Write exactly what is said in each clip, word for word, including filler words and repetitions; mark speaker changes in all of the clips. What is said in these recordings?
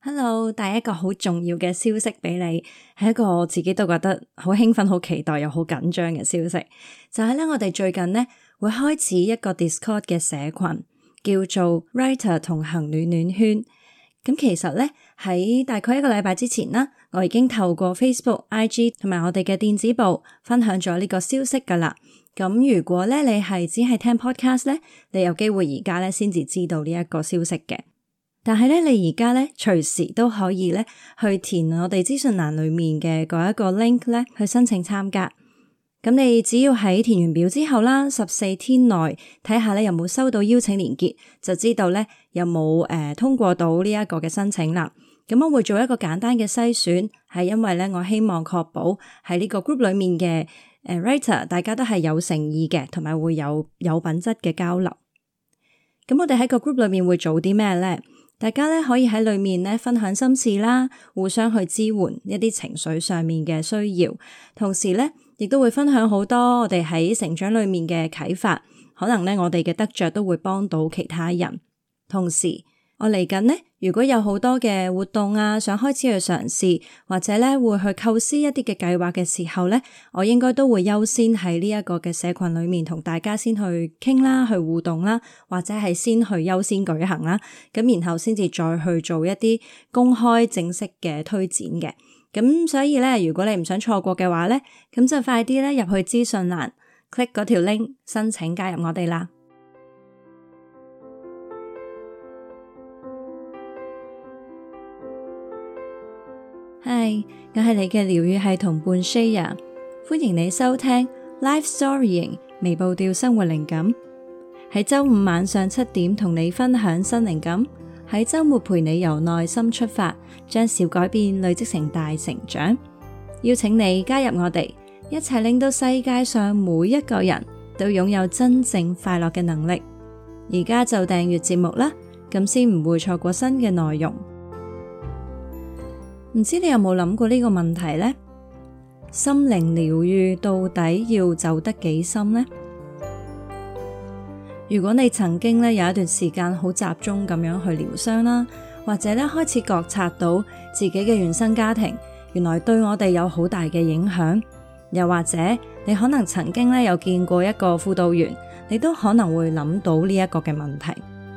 Speaker 1: Hello，帶一個好重要嘅消息俾你，係一個我自己都覺得好興奮、好期待又好緊張嘅消息。就係咧，我哋最近咧會開始一個 Discord 嘅社群，叫做 Writer 同行暖暖圈。咁其實咧喺大概一個禮拜之前啦，我已經透過 Facebook、I G 同埋我哋嘅電子報分享咗呢個消息噶啦。咁如果咧你係只係聽 podcast 咧，你有機會而家咧先至知道呢一個消息嘅。但係咧，你而家咧隨時都可以咧去填我哋資訊欄裏面嘅嗰一個 link 咧去申請參加。咁你只要喺填完表之後啦，十四天內睇下咧有冇收到邀請連結，就知道咧有冇誒、呃、通過到呢一個嘅申請啦。咁我會做一個簡單嘅篩選，係因為咧我希望確保喺呢個 group 裏面嘅誒、呃、writer 大家都係有誠意嘅，同埋會有有品質嘅交流。咁我哋喺個 group 裏面會做啲咩咧？大家咧可以喺裏面咧分享心事啦，互相去支援一啲情緒上面嘅需要，同時咧亦都會分享好多我哋喺成長裏面嘅啟發，可能咧我哋嘅得着都會幫到其他人。同時我嚟緊咧，如果有好多嘅活動啊，想開始去嘗試，或者咧會去構思一啲嘅計劃嘅時候咧，我應該都會優先喺呢一個嘅社群裏面同大家先去傾啦，去互動啦，或者係先去優先舉行啦，咁然後先至再去做一啲公開正式嘅推展嘅。咁所以咧，如果你唔想錯過嘅話咧，咁就快啲咧入去資訊欄 click 嗰條 link 申請加入我哋啦。Hi， 我係你嘅療癒系同伴 Shaya， 歡迎你收聽 Life Storying 微步調生活靈感。喺周五晚上七點同你分享新靈感，喺周末陪你由內心出發，將小改變累積成大成長。邀請你加入我哋，一齊令到世界上每一個人都擁有真正快樂嘅能力。而家就訂閱節目啦，咁先唔會錯過新嘅內容。唔知你有冇諗過呢個問題呢？心靈療癒到底要走得幾深呢？如果你曾經咧有一段時間好集中咁樣去療傷啦，或者咧開始覺察到自己嘅原生家庭原來對我哋有好大嘅影響，又或者你可能曾經咧有見過一個輔導員，你都可能會諗到呢一個嘅問題。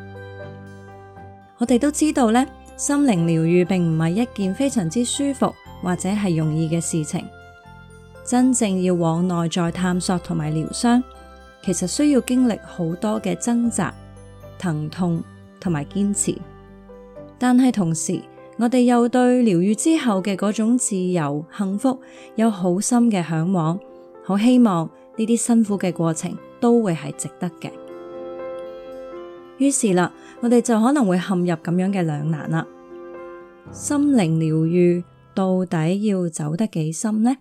Speaker 1: 我哋都知道咧，心靈療癒並唔係一件非常之舒服或者係容易嘅事情。真正要往內在探索同埋療傷，其實需要經歷好多嘅掙扎、疼痛同埋堅持。但係同時，我哋又對療癒之後嘅嗰種自由、幸福有好深嘅向往，好希望呢啲辛苦嘅過程都會係值得嘅。於是啦，我哋就可能會陷入咁樣嘅兩難啦。心靈療癒到底要走得幾深呢？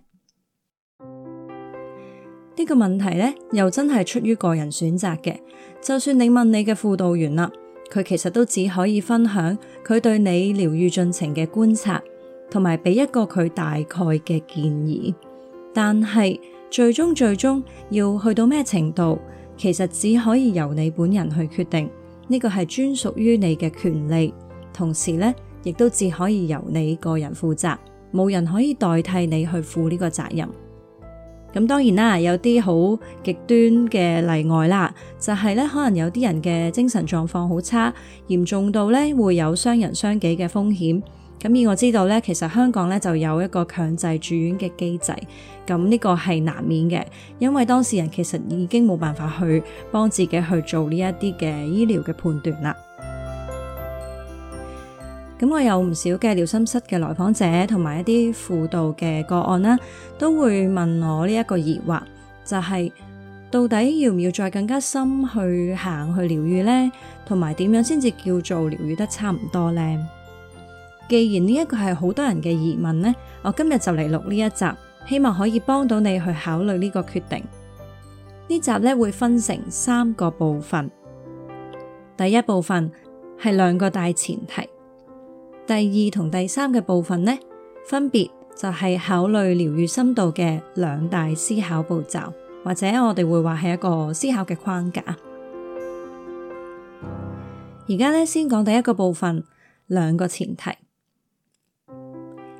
Speaker 1: 呢個問題呢，又真係出於個人選擇嘅。就算你問你嘅輔導員啦，佢其實都只可以分享佢對你療癒進程嘅觀察，同埋俾一個佢大概嘅建議。但係最終最終要去到咩程度，其實只可以由你本人去決定。呢個係專屬於你嘅權利，同時呢，亦都只可以由你個人負責，冇人可以代替你去負呢個責任。咁當然啦，有啲好極端嘅例外啦，就係咧，可能有啲人嘅精神狀況好差，嚴重到咧會有傷人傷己嘅風險。咁而我知道咧，其實香港咧就有一個強制住院嘅機制，咁呢個係難免嘅，因為當事人其實已經冇辦法去幫自己去做呢一啲嘅醫療嘅判斷啦。咁我有唔少嘅療心室嘅來訪者同埋一啲輔導嘅個案啦，都會問我呢一個疑惑，就係到底要唔要再更加深去行去療癒呢？同埋點樣先至叫做療癒得差唔多呢？既然呢一個係好多人嘅疑問呢，我今日就嚟錄呢一集，希望可以幫到你去考慮呢個決定。呢集呢會分成三個部分，第一部分係兩個大前提。第二同第三嘅部分呢，分別就係考慮療癒深度嘅兩大思考步驟，或者我哋會話係一個思考嘅框架。而家呢，先講第一個部分，兩個前提。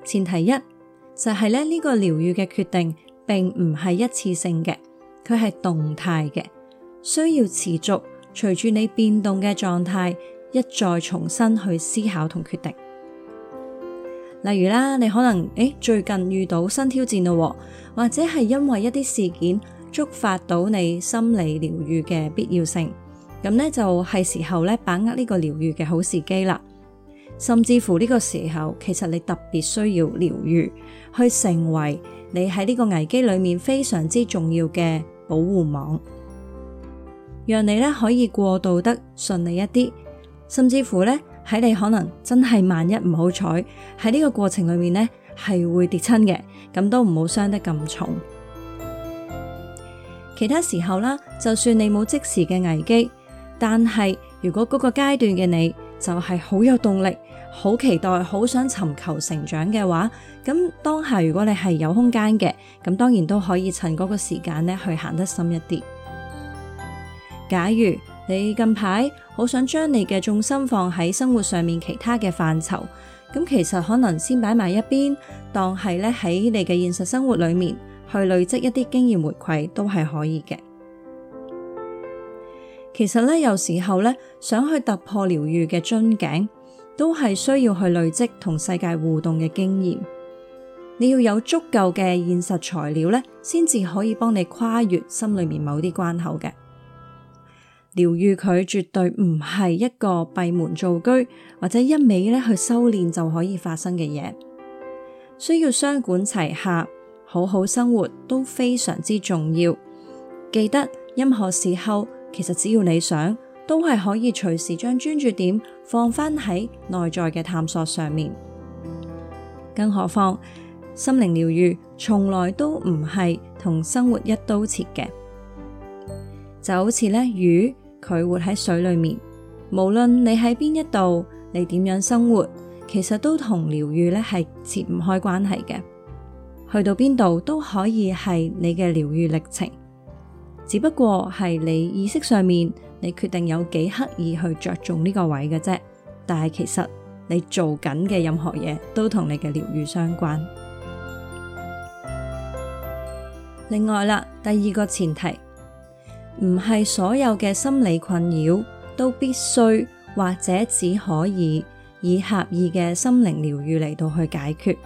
Speaker 1: 前提一就係咧，呢個療癒嘅決定並唔係一次性嘅，佢係動態嘅，需要持續隨住你變動嘅狀態一再重新去思考同決定。例如啦，你可能誒最近遇到新挑戰咯，或者係因為一啲事件觸發到你心理療癒嘅必要性，咁呢就係時候咧把握呢個療癒嘅好時機啦。甚至乎呢個時候，其實你特別需要療癒，去成為你喺呢個危機裏面非常之重要嘅保護網，讓你咧可以過渡得順利一啲，甚至乎咧喺你可能真係萬一唔好彩喺呢個過程裏面咧係會跌親嘅，咁都唔好傷得咁重。其他時候啦，就算你冇即時嘅危機，但係如果嗰個階段嘅你就係好有動力、好期待、好想尋求成長嘅話，咁當下如果你係有空間嘅，咁當然都可以趁嗰個時間咧去行得深一啲。假如你近排好想將你嘅重心放喺生活上面其他嘅範疇，咁其實可能先擺埋一邊，當係咧喺你嘅現實生活裏面去累積一啲經驗回饋都係可以嘅。其實咧，有時候咧想去突破療癒嘅樽頸，都係需要去累積同世界互動嘅經驗。你要有足夠嘅現實材料咧，先至可以幫你跨越心裏面某啲關口嘅。療癒佢絕對唔係一個閉門造車，或者一味咧去修煉就可以發生嘅嘢，需要雙管齊下，好好生活都非常之重要。記得任何時候，其實只要你想，都係可以隨時將專注點放返喺內在嘅探索上面。更何況心靈療癒從來都唔係同生活一刀切嘅，就好似咧魚，佢活喺水裏面，無論你喺邊一度，你點樣生活，其實都同療癒咧係切唔開關係嘅。去到邊度都可以係你嘅療癒歷程。只不過係你意識上面，你決定有幾刻意去着重呢個位嘅啫。但係其實你做緊嘅任何嘢都同你嘅療癒相關。另外啦，第二個前提，唔係所有嘅心理困擾都必須或者只可以以狹義嘅心靈療癒嚟到去解決。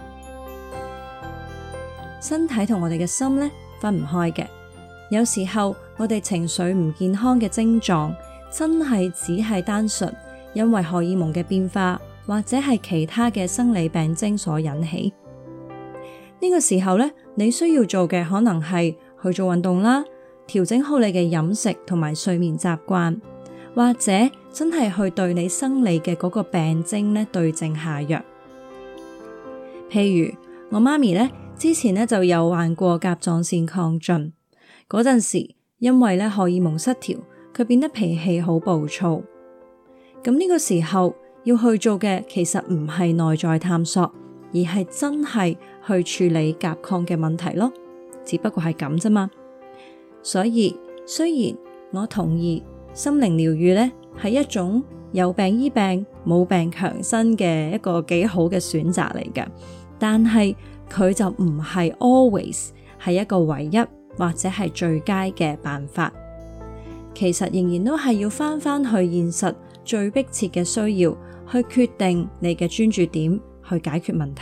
Speaker 1: 身體同我哋嘅心呢，分唔開嘅。有時候我哋情緒唔健康嘅症狀，真係只係單純因為荷爾蒙嘅變化，或者係其他嘅生理病徵所引起。呢個時候呢，你需要做嘅可能係去做運動啦，調整好你嘅飲食同埋睡眠習慣，或者真係去對你生理嘅嗰個病徵呢對症下藥。譬如我媽咪呢，之前呢就有患過甲狀腺亢進。嗰陣時，因為咧荷爾蒙失調，佢變得脾氣好暴躁。咁呢個時候要去做嘅，其實唔係內在探索，而係真係去處理甲亢嘅問題咯。只不過係咁啫嘛。所以雖然我同意心靈療癒咧係一種有病醫病、冇病強身嘅一個幾好嘅選擇嚟嘅，但係佢就唔係 always 係一個唯一，或者係最佳嘅辦法。其實仍然都係要返返去現實最迫切嘅需要，去決定你嘅專注點，去解決問題。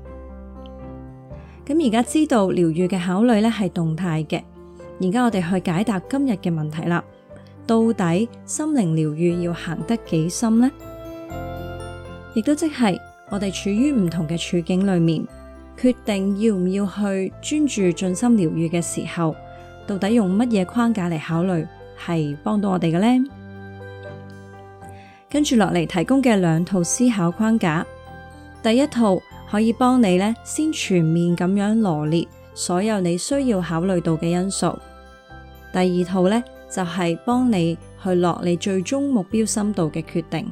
Speaker 1: 咁而家知道療癒嘅考慮咧係動態嘅，而家我哋去解答今日嘅問題啦。到底心靈療癒要行得幾深呢？亦都即係我哋處於唔同嘅處境裏面，決定要唔要去專注進心療癒嘅時候，到底用乜嘢框架嚟考慮，係幫到我哋嘅呢？跟住落嚟提供嘅兩套思考框架，第一套可以幫你咧先全面咁樣羅列所有你需要考慮到嘅因素，第二套咧就係幫你去落你最終目標深度嘅決定。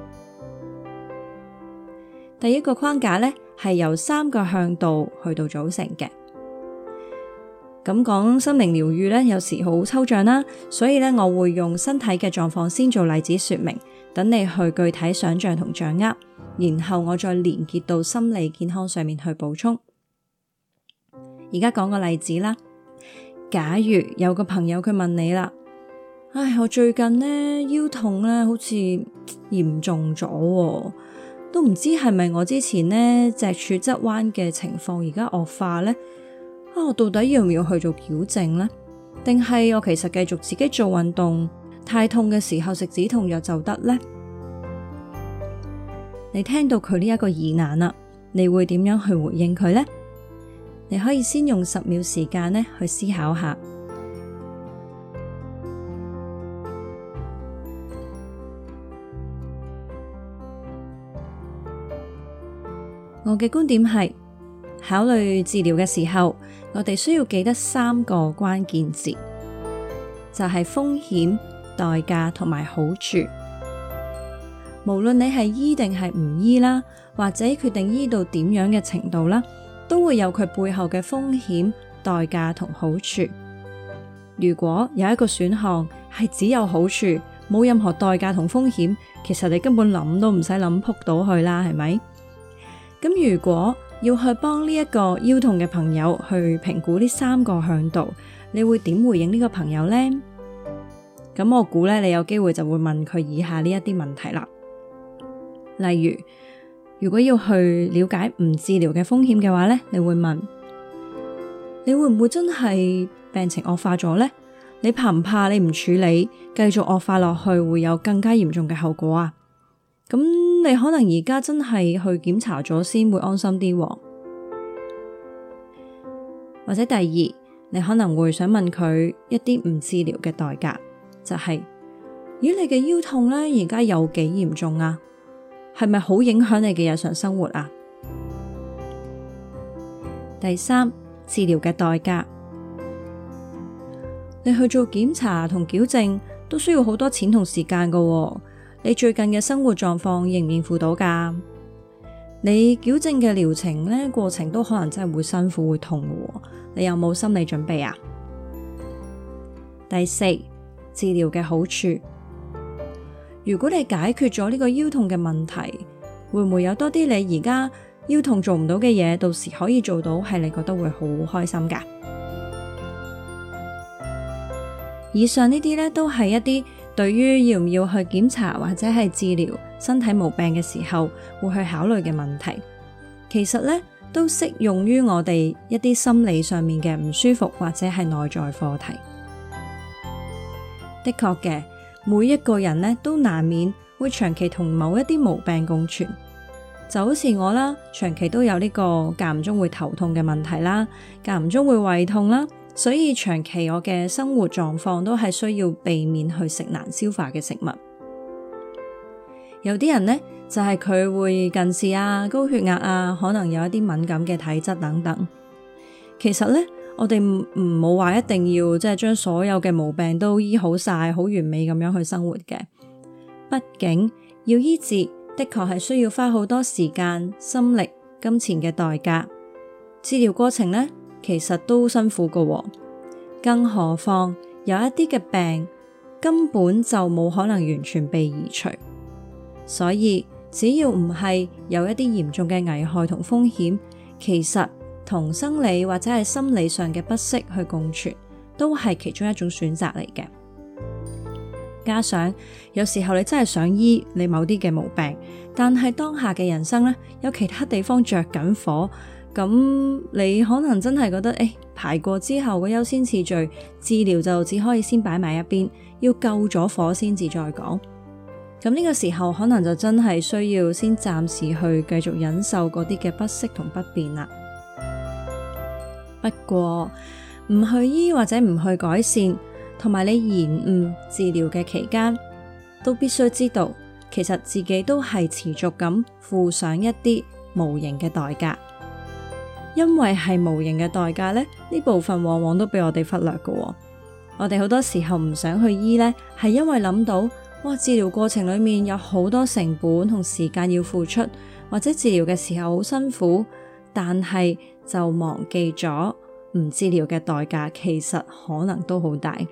Speaker 1: 第一個框架咧係由三個向度去到組成嘅。咁講心靈療癒咧，有時好抽象啦，所以咧我會用身體嘅狀況先做例子說明，等你去具體想象同掌握。 然後我再連結到心理健康上面去補充。而家講個例子啦，假如有個朋友佢問你啦，唉，我最近呢腰痛咧好似嚴重咗喎，都唔知係咪我之前呢脊柱側彎嘅情況而家惡化呢？啊，我到底要唔要去做矯正呢？定係我其實繼續自己做運動，太痛嘅時候食止痛藥就得呢？你聽到佢呢一個疑難啦，你會點樣去回應佢呢？你可以先用十秒時間呢去思考下。我嘅觀點係，考慮治療嘅時候，我哋需要記得三個關鍵字，就係風險、代價同埋好處。無論你係醫定係唔醫啦，或者決定醫到點樣嘅程度啦，都會有佢背後嘅風險、代價同好處。如果有一個選項係只有好處，冇任何代價同風險，其實你根本諗都唔使諗，撲到去啦，係咪？咁如果要去幫呢一個腰痛嘅朋友去評估呢三個向度，你會點回應呢個朋友呢？咁我估咧，你有機會就會問佢以下呢一啲問題啦。例如，如果要去了解唔治療嘅風險嘅話咧，你會問：你會唔會真係病情惡化咗呢？你怕唔怕你唔處理，繼續惡化落去會有更加嚴重嘅後果啊？咁你可能而家真係去檢查咗先會安心啲喎。或者第二，你可能會想問佢一啲唔治療嘅代價，就係：咦，你嘅腰痛咧而家有幾嚴重啊？係咪好影響你嘅日常生活啊？第三，治療嘅代價，你去做檢查同矯正都需要好多錢同時間噶喎。你最近嘅生活狀況應唔應付到噶？你矯正嘅療程呢，過程都可能真係會辛苦會痛噶喎，你有冇心理準備啊？第四，治療嘅好處，如果你解決咗呢個腰痛嘅問題，會唔會有多啲你而家腰痛做唔到嘅嘢，到時可以做到，係你覺得會好開心噶？以上呢啲呢，都係一啲對於要唔要去檢查或者係治療身體毛病嘅時候會去考慮嘅問題，其實呢都適用於我哋一啲心理上面嘅唔舒服或者係內在課題。的確嘅，每一個人呢都難免會長期同某一啲毛病共存，就好似我啦，長期都有呢個間唔中會頭痛嘅問題啦，間唔中會胃痛啦。所以長期我嘅生活狀況都係需要避免去食難消化嘅食物。有啲人呢，就係佢會近視啊、高血壓啊，可能有一啲敏感嘅體質等等。其實呢，我哋唔唔冇話一定要即係將所有嘅毛病都醫好晒，好完美咁樣去生活嘅。畢竟要醫治的確係需要花好多時間、心力、金錢嘅代價。治療過程呢，其實都辛苦㗎喎，更何況有一啲嘅病根本就冇可能完全被移除，所以只要唔係有一啲嚴重嘅危害同風險，其實同生理或者係心理上嘅不適去共存，都係其中一種選擇嚟嘅。加上有時候你真係想醫你某啲嘅毛病，但係當下嘅人生呢，有其他地方着緊火。咁你可能真係覺得誒，排過之後嘅優先次序，治療就只可以先擺埋一邊，要救咗火先至再講。咁呢個時候可能就真係需要先暫時去繼續忍受嗰啲嘅不適同不便啦。不過唔去醫或者唔去改善，同埋你延誤治療嘅期間，都必須知道，其實自己都係持續咁付上一啲無形嘅代價。因為係無形嘅代價咧，呢部分往往都俾我哋忽略嘅喎。我哋好多時候唔想去醫咧，係因為諗到，哇，治療過程裏面有好多成本同時間要付出，或者治療嘅時候好辛苦，但係就忘記咗唔治療嘅代價其實可能都好大。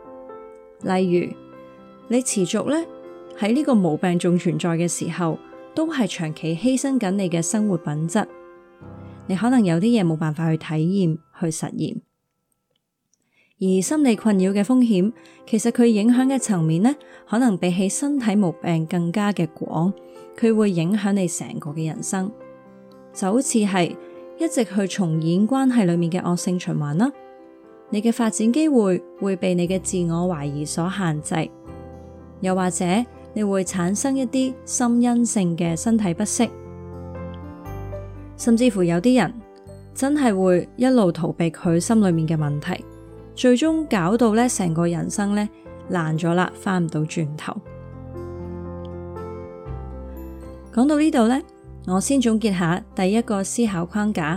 Speaker 1: 例如，你持續咧喺呢個毛病仲存在嘅時候， 都係長期犧牲緊你嘅生活品質。你可能有啲嘢冇辦法去體驗、去實驗。而心理困擾嘅風險，其實佢影響嘅層面呢，可能比起身體毛病更加嘅廣，佢會影響你成個嘅人生，就好似係一直去重演關係裏面嘅惡性循環啦。你嘅發展機會會被你嘅自我懷疑所限制，又或者你會產生一啲心因性嘅身體不適，甚至乎有啲人真係會一路逃避佢心裏面嘅問題，最終搞到咧成個人生咧爛咗啦，翻唔到轉頭。講到呢度咧，我先總結下第一個思考框架。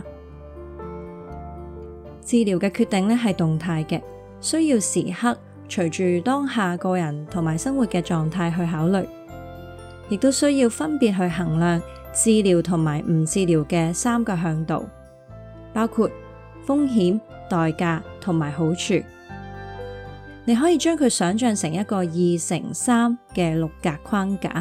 Speaker 1: 治療嘅決定咧係動態嘅，需要時刻隨住當下個人同埋生活嘅狀態去考慮，亦都需要分別去衡量治療同埋唔治療嘅三個向度，包括風險、代價同埋好處。你可以將佢想象成一個二乘三嘅六格框架。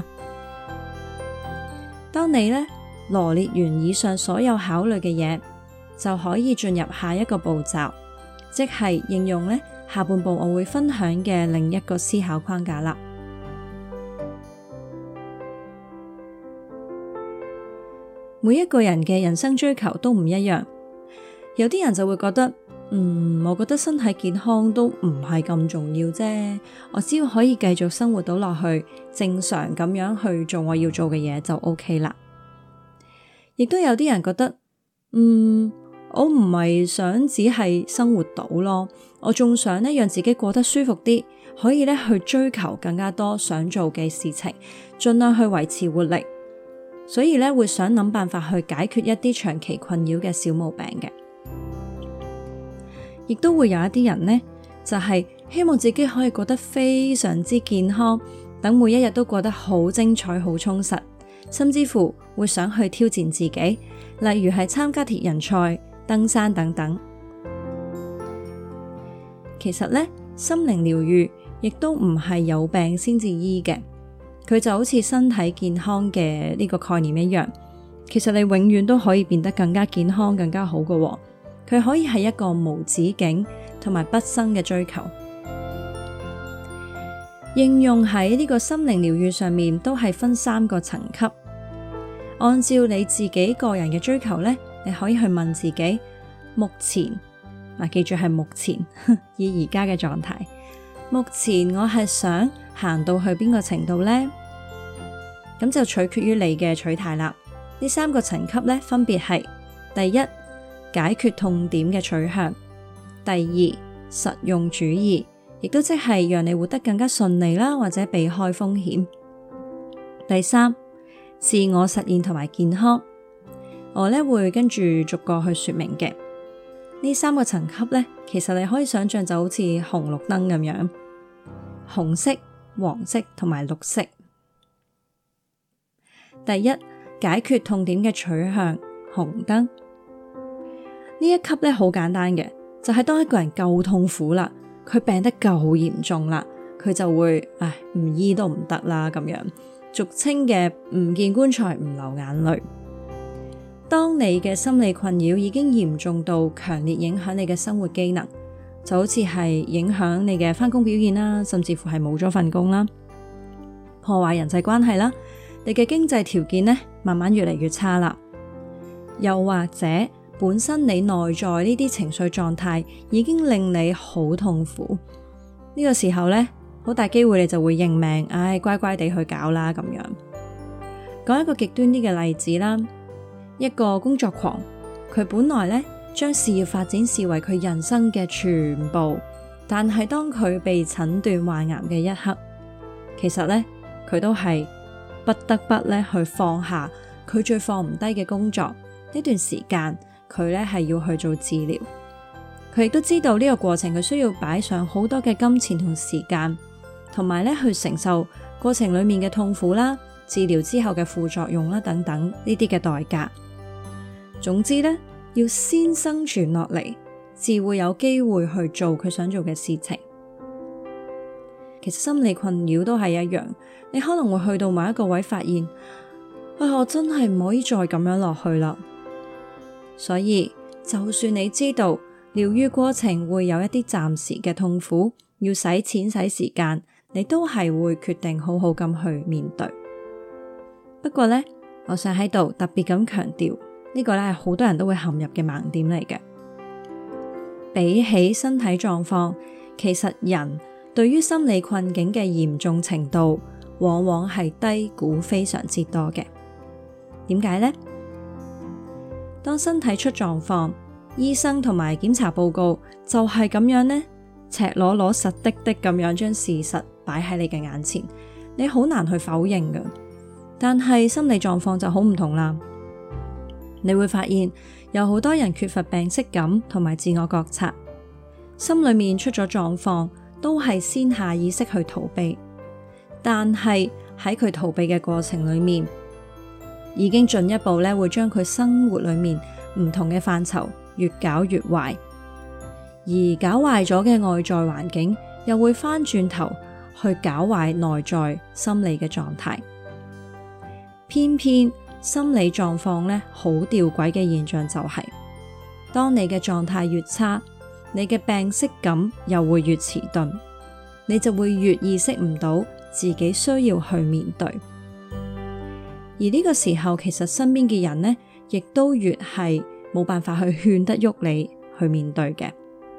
Speaker 1: 當你咧羅列完以上所有考慮嘅嘢，就可以進入下一個步驟，即係應用咧下半部我會分享嘅另一個思考框架啦。每一個人嘅人生追求都唔一樣，有啲人就會覺得，嗯，我覺得身體健康都唔係咁重要啫，我只要可以繼續生活到落去，正常咁樣去做我要做嘅嘢就 OK 啦。亦都有啲人覺得，嗯，我唔係想只係生活到咯，我仲想咧讓自己過得舒服啲，可以咧去追求更加多想做嘅事情，盡量去維持活力，所以咧會想諗辦法去解決一啲長期困擾嘅小毛病嘅。亦都會有一啲人呢，就係希望自己可以過得非常之健康，等每一日都過得好精彩、好充實，甚至乎會想去挑戰自己，例如係參加鐵人賽、登山等等。其實呢，心靈療癒亦都唔係有病先至醫嘅，佢就好似身體健康嘅呢個概念一樣，其實你永遠都可以變得更加健康、更加好㗎喎。佢可以係一個無止境同埋畢生嘅追求，應用喺呢個心靈療癒上面都係分三個層級。按照你自己個人嘅追求呢，你可以去問自己，目前嗱，記住係目前以而家嘅狀態，目前我係想行到去邊個程度呢？咁就取決於你嘅取態啦。呢三個層級呢，分別係第一，解決痛點嘅取向；第二，實用主義，亦都即係讓你活得更加順利啦，或者避開風險；第三，自我實現同埋健康。我呢會跟住逐個去說明嘅。呢三個層級呢，其實你可以想象就好似紅綠燈咁樣，紅色、黃色同埋綠色。第一，解決痛點嘅取向，紅燈。呢一級咧好簡單嘅，就係當一個人夠痛苦啦，佢病得夠嚴重啦，佢就會唉唔醫都唔得啦咁樣，俗稱嘅唔見棺材唔流眼淚。當你嘅心理困擾已經嚴重到強烈影響你嘅生活機能，就好似係影響你嘅返工表現啦，甚至乎係冇咗份工啦，破壞人際關係啦，你嘅經濟條件呢慢慢越嚟越差啦，又或者本身你內在呢啲情緒狀態已經令你好痛苦，呢個時候呢，好大機會你就會認命，唉，乖乖地去搞啦咁樣。講一個極端啲嘅例子啦，一個工作狂，佢本來呢將事業發展視為佢人生嘅全部，但係當佢被診斷患癌嘅一刻，其實呢，佢都係不得不呢去放下佢最放唔低嘅工作，呢段時間佢咧係要去做治療，佢亦都知道呢個過程佢需要擺上好多嘅金錢同時間，同埋咧去承受過程裏面嘅痛苦啦、治療之後嘅副作用啦等等呢啲嘅代價。總之咧，要先生存落嚟，至會有機會去做佢想做嘅事情。其實心理困擾都係一樣，你可能會去到某一個位發現， 哎，我真係唔可以再咁樣落去啦。所以就算你知道療癒過程會有一啲暫時嘅痛苦，要使錢使時間，你都係會決定好好咁去面對。不過呢，我想喺度特別咁強調，呢個咧係好多人都會陷入嘅盲點嚟嘅。比起身體狀況，其實人對於心理困境嘅嚴重程度，往往係低估非常之多嘅。點解呢？當身體出狀況，醫生同埋檢查報告就係咁樣呢，赤裸裸實的的咁樣將事實擺喺你嘅眼前，你好難去否認㗎。但係心理狀況就好唔同啦，你會發現有好多人缺乏病識感同埋自我覺察，心裏面出咗狀況都係先下意識去逃避，但係喺佢逃避嘅過程裏面，已經進一步咧會將佢生活裏面唔同嘅範疇越搞越壞，而搞壞咗嘅外在環境又會翻轉頭去搞壞內在心理嘅狀態。偏偏心理狀況咧好吊詭嘅現象就係，當你嘅狀態越差，你嘅病識感又會越遲鈍，你就會越意識唔到自己需要去面對。而呢個時候，其實身邊嘅人呢，亦都越係冇辦法去勸得喐你去面對嘅。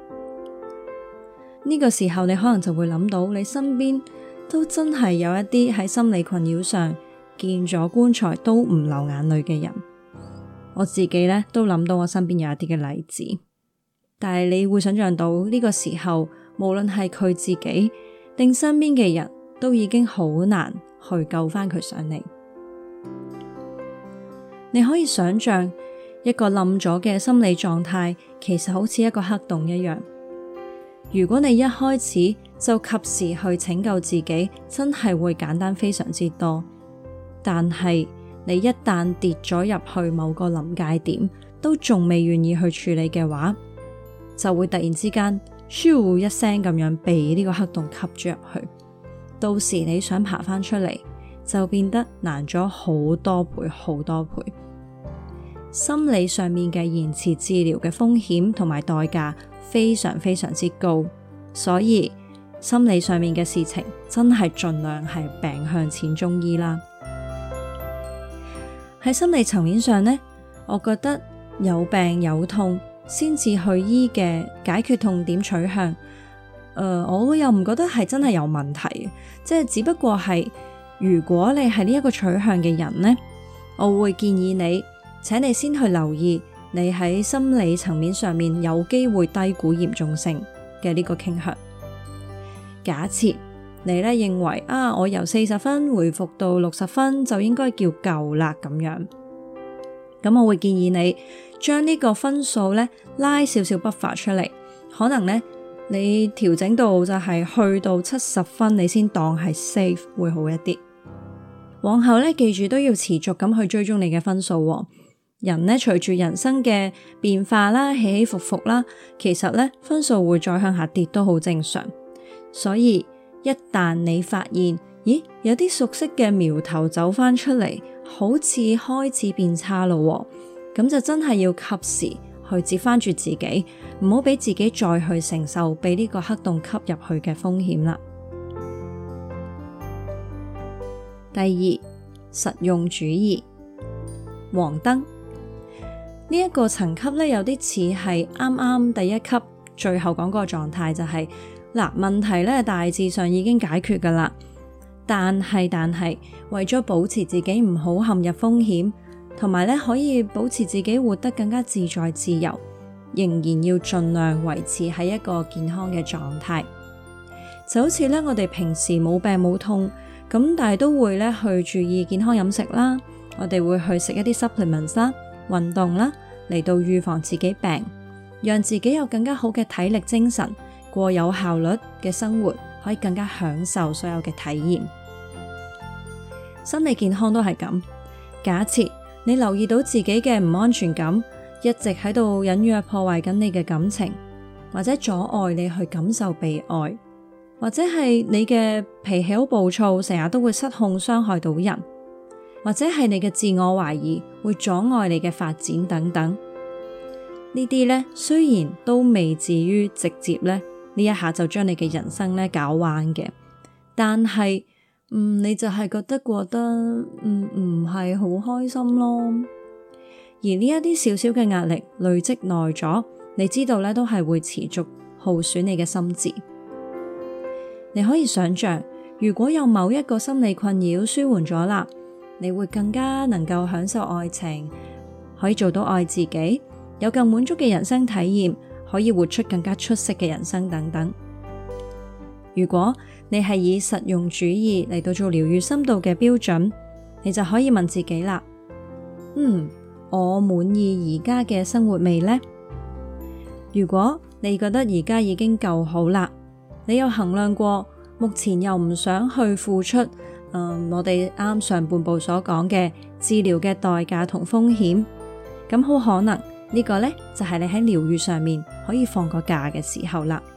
Speaker 1: 呢個時候，你可能就會諗到，你身邊都真係有一啲喺心理困擾上見咗棺材都唔流眼淚嘅人。我自己呢，都諗到我身邊有一啲嘅例子，但係你會想象到呢個時候，無論係佢自己定身邊嘅人都已經好難去救翻佢上嚟。你可以想象一個冧咗嘅心理狀態，其實好似一個黑洞一樣。如果你一開始就及時去拯救自己，真係會簡單非常之多。但係你一旦跌咗入去某個臨界點，都仲未願意去處理嘅話，就會突然之間咻一聲咁樣被呢個黑洞吸咗入去。到時你想爬翻出嚟，就變得難咗好多倍好多倍。心理上面嘅延遲治療嘅風險同埋代價非常非常之高，所以心理上面嘅事情真係盡量係病向淺中醫啦。喺心理層面上呢，我覺得有病有痛先至去醫嘅解決痛點取向，誒、呃，我又唔覺得係真係有問題，即係只不過係如果你係呢一個取向嘅人呢，我會建議你，請你先去留意你喺心理層面上面有機會低估嚴重性嘅呢個傾向。假設你咧認為啊，我由四十分回復到六十分就應該叫夠啦咁樣，咁我會建議你將呢個分數咧拉少少 buffer出嚟，可能咧你調整到就係去到七十分，你先當係 safe 會好一啲。往後咧記住都要持續咁去追蹤你嘅分數喎。人咧隨住人生嘅變化啦，起起伏伏啦，其實咧分數會再向下跌都好正常。所以一旦你發現，咦，有啲熟悉嘅苗頭走翻出嚟，好似開始變差咯，咁就真係要及時去接翻住自己，唔好俾自己再去承受被呢個黑洞吸入去嘅風險啦。第二，實用主義。黃燈呢一個層級咧，有啲似係啱啱第一級最後講個狀態，就係嗱，問題咧大致上已經解決噶啦，但係但係為咗保持自己唔好陷入風險，同埋咧可以保持自己活得更加自在自由，仍然要盡量維持喺一個健康嘅狀態。就好似咧我哋平時冇病冇痛咁，但係都會咧去注意健康飲食啦，我哋會去食一啲 supplements 啦，運動啦，嚟到預防自己病，讓自己有更加好嘅體力精神，過有效率嘅生活，可以更加享受所有嘅體驗。心理健康都係咁。假設你留意到自己嘅唔安全感一直喺度隱約破壞緊你嘅感情，或者阻礙你去感受被愛，或者係你嘅脾氣好暴躁，成日都會失控傷害到人， 或者係你嘅自我懷疑會阻礙你嘅發展等等。呢啲咧雖然都未至於直接咧呢一下就將你嘅人生咧搞彎嘅，但係嗯你就係覺得過得嗯唔係好開心咯。而呢一啲小小嘅壓力累積耐咗，你知道咧都係會持續耗損你嘅心智。你可以想象，如果有某一個心理困擾舒緩咗啦，你會更加能夠享受愛情，可以做到愛自己，有更滿足嘅人生體驗，可以活出更加出色嘅人生等等。如果你係以實用主義嚟到做療癒深度嘅標準，你就可以問自己啦，嗯，我滿意而家嘅生活未呢？如果你覺得而家已經夠好啦，你有衡量過目前又唔想去付出，嗯，我哋啱上半部所講嘅治療嘅代價同風險，咁好可能呢個呢，就係你喺療癒上面可以放個假嘅時候啦。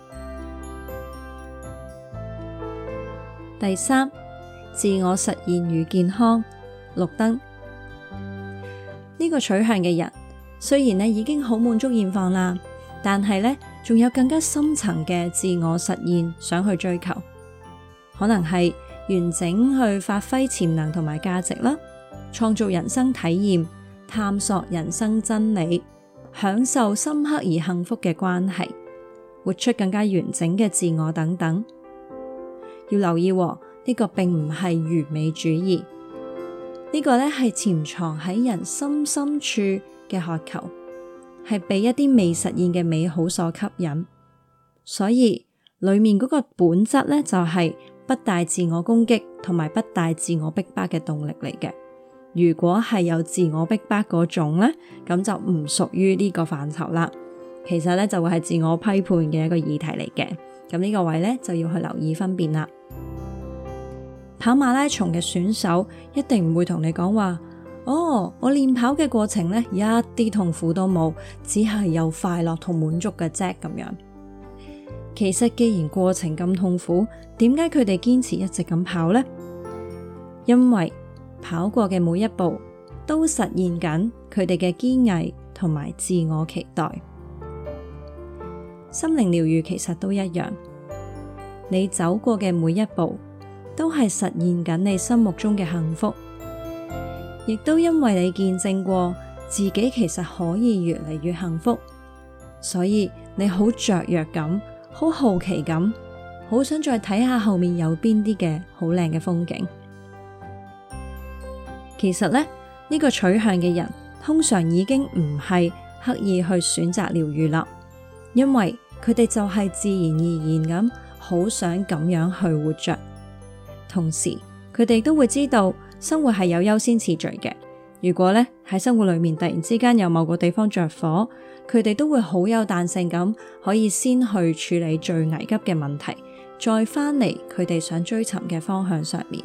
Speaker 1: 第三，自我實現與健康，綠燈。呢個取向嘅人雖然呢已經好滿足現況啦，但係呢仲有更加深層嘅自我實現想去追求，可能係完整去發揮潛能同埋價值啦，創造人生體驗，探索人生真理，享受深刻而幸福嘅關係，活出更加完整嘅自我等等。要留意喎，呢個並唔係完美主義，呢個呢係潛藏喺人心深處嘅渴求，係被一啲未實現嘅美好所吸引。所以裏面嗰個本質呢，就係不帶自我攻擊同埋不帶自我逼迫嘅動力嚟嘅。如果係有自我逼迫嗰種呢，咁就唔屬於呢個範疇啦。其實呢，就會係自我批判嘅一個議題嚟嘅。咁呢個位呢，就要去留意分辨啦。跑馬拉松嘅選手一定唔會同你講話，哦，我練跑嘅過程呢，一啲痛苦都冇，只係有快樂同滿足嘅啫咁樣。其實既然過程咁痛苦，點解佢哋堅持一直咁跑呢？因為跑過嘅每一步都實現緊佢哋嘅堅毅同埋自我期待。心靈療癒其實都一樣，你走過嘅每一步都係實現緊你心目中嘅幸福，亦都因為你見證過自己其實可以越嚟越幸福，所以你好雀躍咁，好好奇咁，好想再睇下後面有邊啲嘅好靚嘅風景。其實咧，呢個取向嘅人通常已經唔係刻意去選擇療癒啦，因為佢哋就係自然而然咁好想咁樣去活着。同時佢哋都會知道生活係有優先次序嘅。如果咧喺生活裏面突然之間有某個地方着火，佢哋都會好有彈性咁，可以先去處理最危急嘅問題，再翻嚟佢哋想追尋嘅方向上面。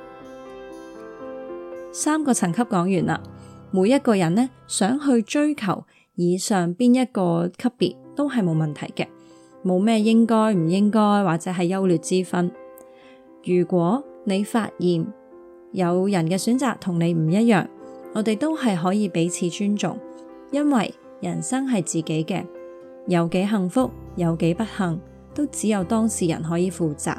Speaker 1: 三個層級講完啦，每一個人呢想去追求以上邊一個級別都係冇問題嘅，冇咩應該唔應該或者係優劣之分。如果你發現有人嘅選擇同你唔一樣，我哋都係可以彼此尊重，因為人生係自己嘅，有幾幸福有幾不幸都只有當事人可以負責。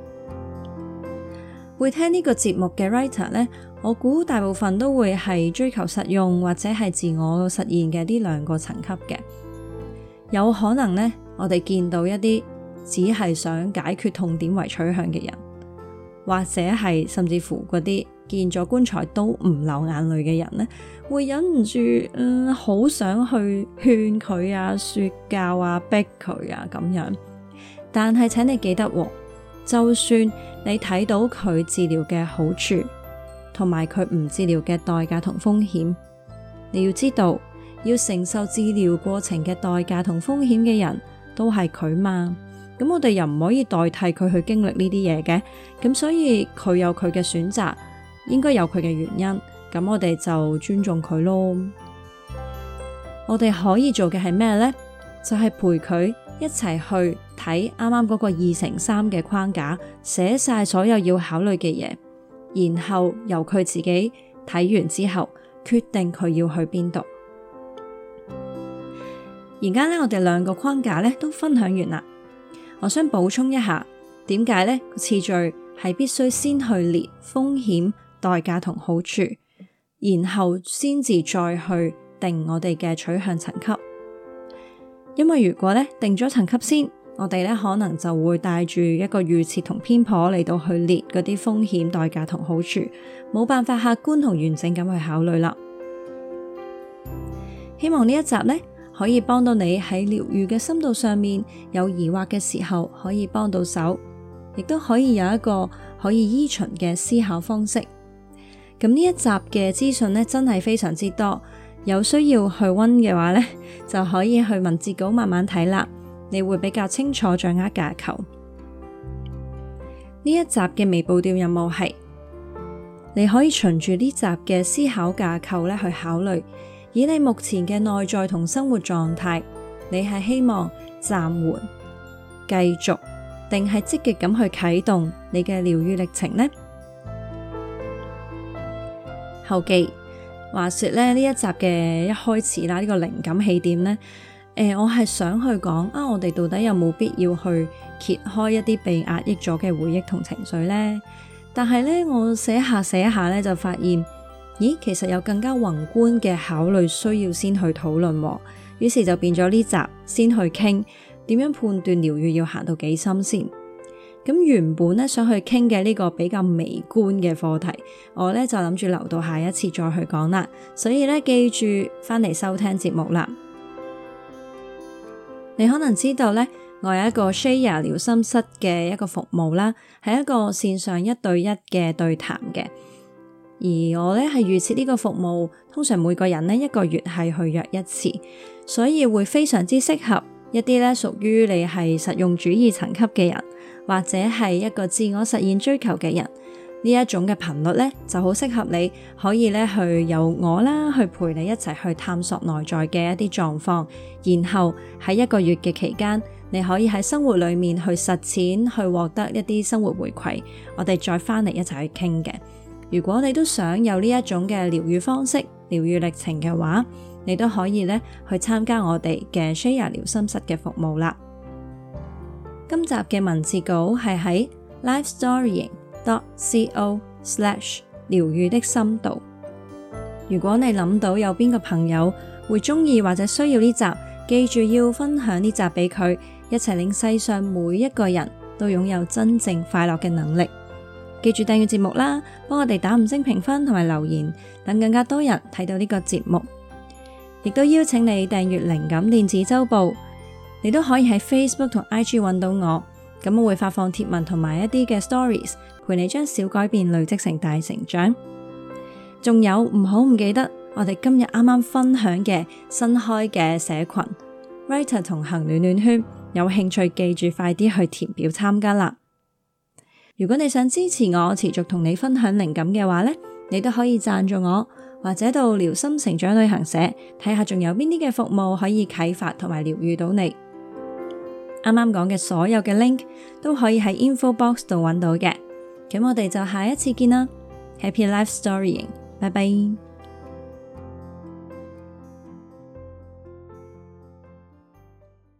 Speaker 1: 會聽呢個節目嘅 writer 呢，我估大部分都會係追求實用或者係自我實現嘅呢兩個層級嘅。有可能呢，我哋見到一啲只係想解決痛點為取向嘅人，或者係甚至乎嗰啲見咗棺材都唔流眼淚嘅人呢，會忍唔住嗯好想去勸佢啊、說教啊、逼佢啊咁樣。但係請你記得喎，就算你睇到佢治療嘅好處，同埋佢唔治療嘅代價同風險，你要知道，要承受治療過程嘅代價同風險嘅人都係佢嘛。咁我哋又唔可以代替佢去經歷呢啲嘢嘅，咁所以佢有佢嘅選擇，應該有佢嘅原因，咁我哋就尊重佢咯。我哋可以做嘅係咩呢？就係陪佢一齊去睇啱啱嗰個二乘三嘅框架，寫晒所有要考慮嘅嘢，然後由佢自己睇完之後決定佢要去邊度。而家咧，我哋兩個框架咧都分享完啦。我想補充一下，點解咧個次序係必須先去列風險、代價同好處，然後先至再去定我哋嘅取向層級。因為如果咧定咗層級先，我哋咧可能就會帶住一個預設同偏頗嚟到去列嗰啲風險、代價同好處，冇辦法客觀同完整咁去考慮啦。希望呢一集咧可以幫到你喺療癒嘅深度上面有疑惑嘅時候可以幫到手，亦都可以有一個可以依循嘅思考方式。咁呢一集嘅資訊咧真係非常之多，有需要去溫嘅話咧就可以去文字稿慢慢睇啦，你會比較清楚掌握架構。呢一集嘅微步調任務係，你可以循住呢集嘅思考架構咧去考慮，以你目前嘅內在同生活狀態，你係希望暫緩、繼續，定係積極咁去啟動你嘅療癒歷程呢？後記，話說咧呢一集嘅一開始啦，呢個靈感起點呢，誒、呃，我係想去講啊，我哋到底有冇必要去揭開一啲被壓抑咗嘅回憶同情緒呢？但係呢，我寫下寫下呢，就發現，咦，其實有更加宏觀嘅考慮需要先去討論，於是就變咗呢集先去傾點樣判斷療癒要行到幾深先。咁原本咧想去傾嘅呢個比較微觀嘅課題，我咧就諗住留到下一次再去講啦。所以咧記住翻嚟收聽節目啦。你可能知道咧，我有一個 Shaya 療心室嘅一個服務啦，係一個線上一對一嘅對談嘅。而我咧係預設呢個服務，通常每個人呢一個月係去約一次，所以會非常之適合一啲咧屬於你係實用主義層級嘅人，或者係一個自我實現追求嘅人。呢一種嘅頻率咧就好適合你，可以咧去由我啦去陪你一齊去探索內在嘅一啲狀況，然後喺一個月嘅期間，你可以喺生活裏面去實踐，去獲得一啲生活回饋，我哋再翻嚟一齊去傾嘅。如果你都想有呢一種嘅療癒方式、療癒歷程嘅話，你都可以咧去參加我哋嘅 Shaya 療心室嘅服務啦。今集嘅文字稿係喺 lifestorying dot co slash 療癒的深度。如果你諗到有邊個朋友會中意或者需要呢集，記住要分享呢集俾佢，一齊令世上每一個人都擁有真正快樂嘅能力。記住訂閱節目啦，幫我哋打五星評分同埋留言，等更加多人睇到呢個節目。亦都邀請你訂閱靈感電子週報，你都可以喺 Facebook 同 I G 揾到我，咁我會發放貼文同埋一啲嘅 stories， 陪你將小改變累積成大成長。仲有唔好唔記得我哋今日啱啱分享嘅新開嘅社群 Writer 同行暖暖圈，有興趣記住快啲去填表參加啦。如果你想支持我持續同你分享靈感嘅話呢，你都可以贊助我，或者到療心成長旅行社睇下仲有邊啲嘅服務可以啟發同埋療癒到你。啱啱講嘅所有嘅 link 都可以喺 info box 度揾到嘅。咁我哋就下一次見啦。Happy life storying，拜拜。